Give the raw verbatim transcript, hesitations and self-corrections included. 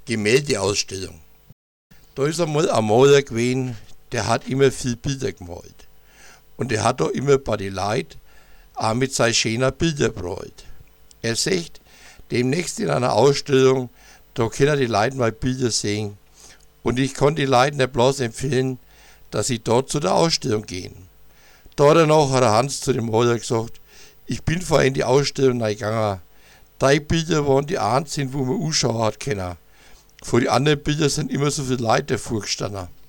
Gemäldeausstellung. Da ist einmal ein Maler gewesen, der hat immer viel Bilder gemalt. Und der hat da immer bei den Leuten auch mit seinen schönen Bildern gemalt. Er sagt, demnächst in einer Ausstellung, da können die Leute mal Bilder sehen. Und ich kann die Leute nicht bloß empfehlen, dass sie dort zu der Ausstellung gehen. Da danach hat der Hans zu dem Maler gesagt, ich bin vorhin in die Ausstellung reingegangen. Drei Bilder waren die einzigen, wo man anschauen hat können. Vor die anderen Bilder sind immer so viele Leute vorgestanden.